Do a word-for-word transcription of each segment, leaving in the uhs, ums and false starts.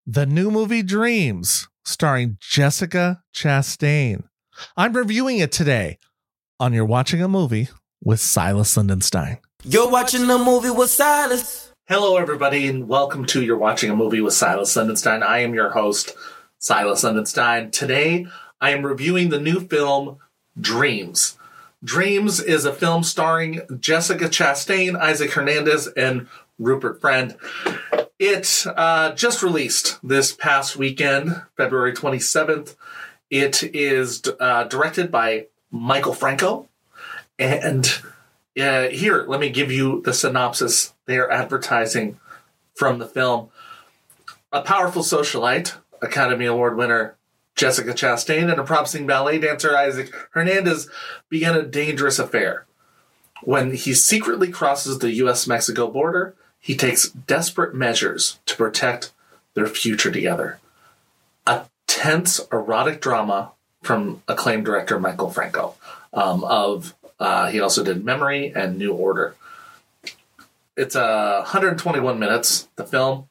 the new movie Dreams, starring Jessica Chastain. I'm reviewing it today on You're Watching a Movie with Silas Lindenstein. You're watching a movie with Silas. Hello, everybody, and welcome to You're Watching a Movie with Silas Lindenstein. I am your host, Silas Lindenstein. Today, I am reviewing the new film, Dreams. Dreams is a film starring Jessica Chastain, Isaac Hernandez, and Rupert Friend. It uh, just released this past weekend, February twenty-seventh. It is uh, directed by Michael Franco. And uh, here, let me give you the synopsis they are advertising from the film. A powerful socialite, Academy Award winner Jessica Chastain, and a promising ballet dancer, Isaac Hernandez, begin a dangerous affair. When he secretly crosses the U S Mexico border, he takes desperate measures to protect their future together. A tense, erotic drama from acclaimed director Michael Franco. Um, of uh, he also did Memory and New Order. It's uh, one hundred twenty-one minutes. The film.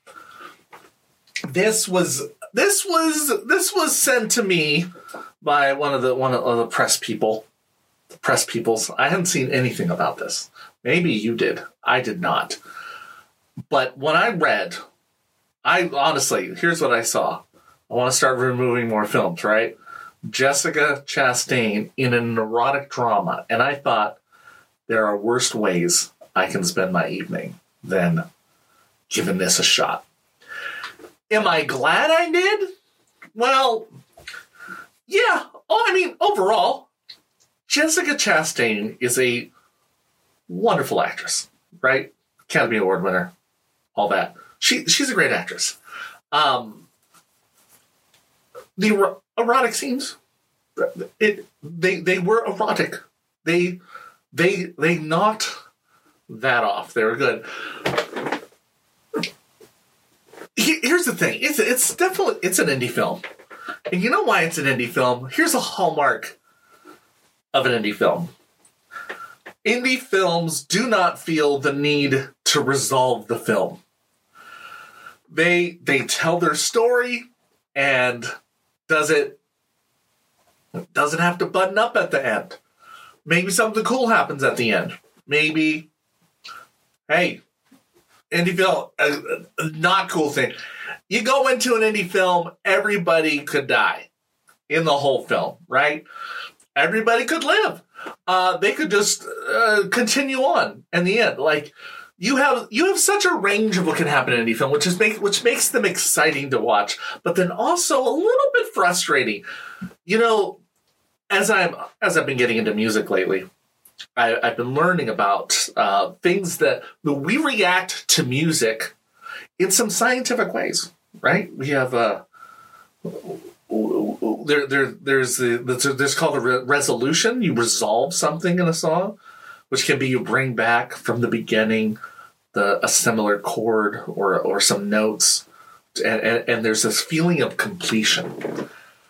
This was this was this was sent to me by one of the one of the press people. The press peoples. I hadn't seen anything about this. Maybe you did. I did not. But when I read, I honestly, here's what I saw. I want to start removing more films, right? Jessica Chastain in an erotic drama. And I thought, there are worse ways I can spend my evening than giving this a shot. Am I glad I did? Well, yeah. Oh, I mean, overall, Jessica Chastain is a wonderful actress, right? Academy Award winner. All that. She she's a great actress. Um, the er- erotic scenes, it they they were erotic. They they they knocked that off. They were good. Here's the thing. It's it's definitely it's an indie film, and you know why it's an indie film? Here's a hallmark of an indie film. Indie films do not feel the need to resolve the film. They they tell their story, and does it doesn't have to button up at the end. Maybe something cool happens at the end. Maybe, hey, indie film, a, a not cool thing. You go into an indie film, everybody could die in the whole film, right? Everybody could live. Uh, they could just uh, continue on in the end. Like you have, you have such a range of what can happen in any film, which is make, which makes them exciting to watch, but then also a little bit frustrating. You know, as I'm as I've been getting into music lately, I, I've been learning about uh, things that we react to music in some scientific ways. Right? We have a. Uh, There, there, there's the there's called a re- resolution. You resolve something in a song, which can be you bring back from the beginning the a similar chord or or some notes, and, and, and there's this feeling of completion.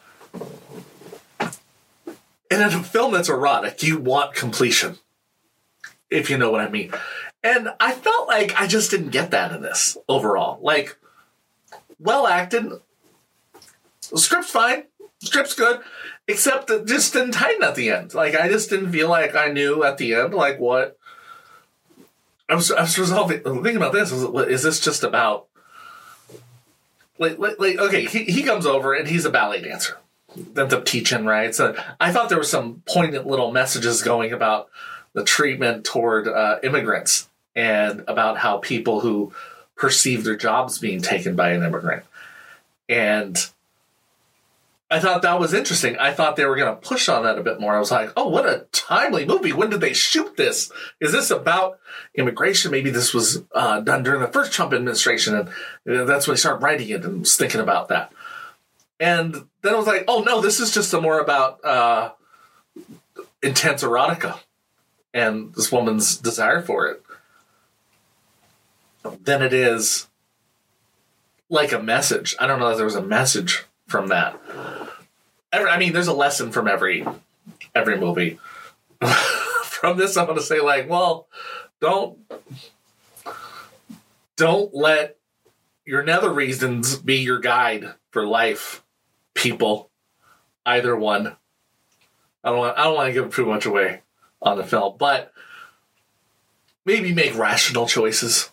And in a film that's erotic, you want completion, if you know what I mean. And I felt like I just didn't get that in this overall. Like, well acted, the script's fine. Script's good, except it just didn't tighten at the end. Like, I just didn't feel like I knew at the end, like, what... I was, I was resolving... Thinking about this, is, is this just about... Like, like, like okay, he, he comes over, and he's a ballet dancer. Ends up teaching, right? So I thought there were some poignant little messages going about the treatment toward uh, immigrants, and about how people who perceive their jobs being taken by an immigrant. And... I thought that was interesting. I thought they were going to push on that a bit more. I was like, oh, what a timely movie. When did they shoot this? Is this about immigration? Maybe this was uh, done during the first Trump administration, and you know, that's when they started writing it, and was thinking about that. And then I was like, oh, no, this is just a more about uh, intense erotica and this woman's desire for it than it is like a message. I don't know if there was a message from that. I mean, there's a lesson from every every movie. From this, I'm going to say, like, well, don't don't let your nether reasons be your guide for life, people. Either one. I don't want, I don't want to give too much away on the film, but maybe make rational choices.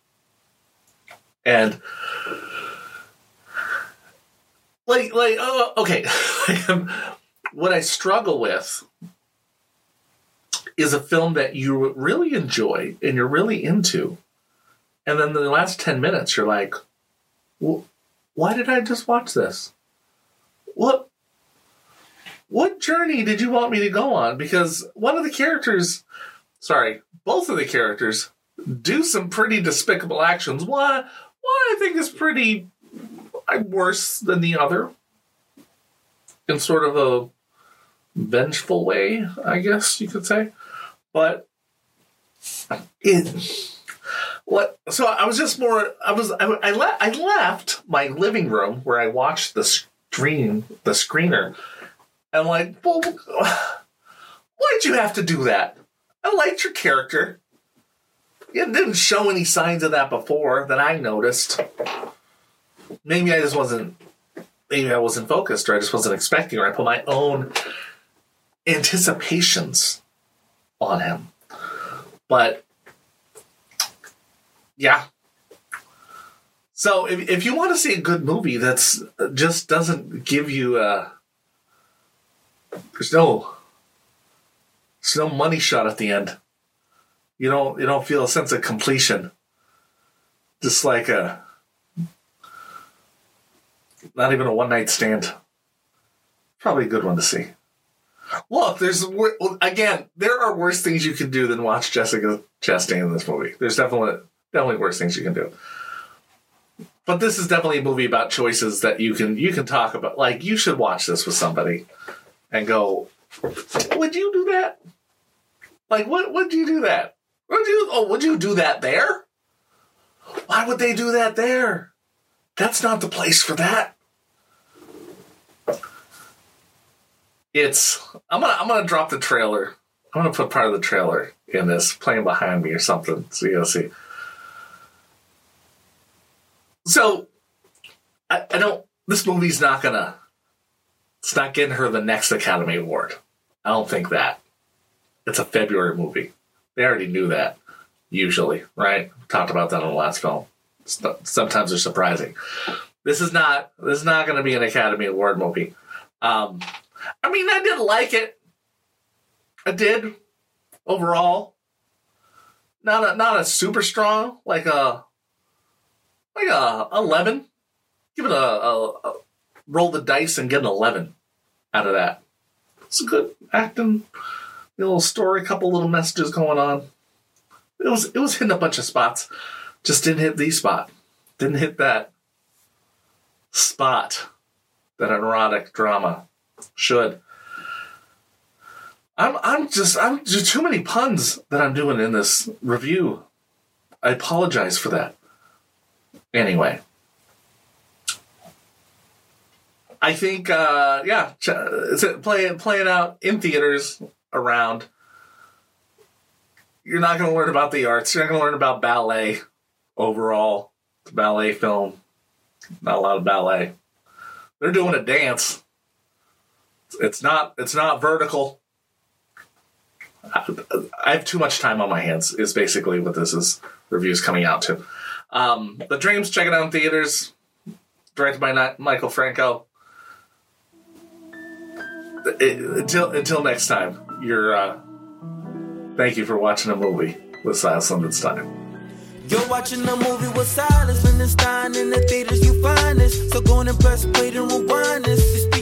And like, like, oh, okay. What I struggle with is a film that you really enjoy and you're really into, and then the last ten minutes you're like, well, why did I just watch this? What what journey did you want me to go on? Because one of the characters, sorry, both of the characters do some pretty despicable actions. One, one I think is pretty worse than the other in sort of a vengeful way, I guess you could say. But it, what? So I was just more. I was. I, I, le- I left my living room where I watched the stream, the screener, and I'm like, well, why'd you have to do that? I liked your character. It didn't show any signs of that before that I noticed. Maybe I just wasn't. Maybe I wasn't focused, or I just wasn't expecting, or I put my own anticipations on him. But yeah. So if if you want to see a good movie that's just doesn't give you a, there's no there's no money shot at the end. You don't you don't feel a sense of completion. Just like a not even a one night stand. Probably a good one to see. Look, there's again, there are worse things you can do than watch Jessica Chastain in this movie. There's definitely definitely worse things you can do. But this is definitely a movie about choices that you can you can talk about. Like, you should watch this with somebody and go, would you do that? Like, what would you do that? Would you oh would you do that there? Why would they do that there? That's not the place for that. It's I'm gonna I'm gonna drop the trailer. I'm gonna put part of the trailer in this playing behind me or something, so you'll see. So I, I don't. This movie's not gonna. It's not getting her the next Academy Award. I don't think that. It's a February movie. They already knew that. Usually, right? We talked about that in the last film. Sometimes they're surprising. This is not. This is not going to be an Academy Award movie. Um. I mean, I did like it. I did overall. Not a not a super strong like a like a eleven. Give it a, a, a roll the dice and get an eleven out of that. It's a good acting, a little story, a couple little messages going on. It was it was hitting a bunch of spots. Just didn't hit the spot. Didn't hit that spot that an erotic drama should. I'm I'm just I'm just too many puns that I'm doing in this review. I apologize for that. Anyway, I think uh, yeah, is it playing playing out in theaters around. You're not going to learn about the arts. You're not going to learn about ballet overall. It's a ballet film. Not a lot of ballet. They're doing a dance. It's not. It's not vertical. I have too much time on my hands. Is basically what this is. Reviews coming out to. Um, The Dreams. Check it out in theaters. Directed by Michael Franco. It, until until next time. You're. Uh, thank you for watching a movie with Silas Lindenstein. You're watching a movie with Silas Lindenstein. In the theaters you find this. So go and press play and rewind this.